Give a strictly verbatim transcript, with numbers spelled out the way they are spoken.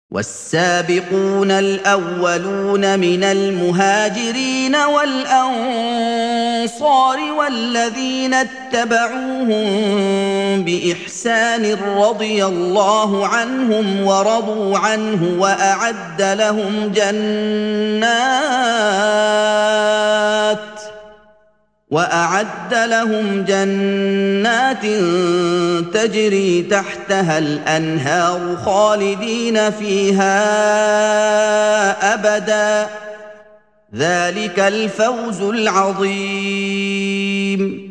وَالسَّابِقُونَ الْأَوَّلُونَ مِنَ الْمُهَاجِرِينَ وَالْأَنصَارِ وَالَّذِينَ اتَّبَعُوهُم بِإِحْسَانٍ رَّضِيَ اللَّهُ عَنْهُمْ وَرَضُوا عَنْهُ وَأَعَدَّ لَهُمْ جَنَّاتٍ وَأَعَدَّ لَهُمْ جَنَّاتٍ تَجْرِي تَحْتَهَا الْأَنْهَارُ خَالِدِينَ فِيهَا أَبَدًا ۚ ذَٰلِكَ الْفَوْزُ الْعَظِيمُ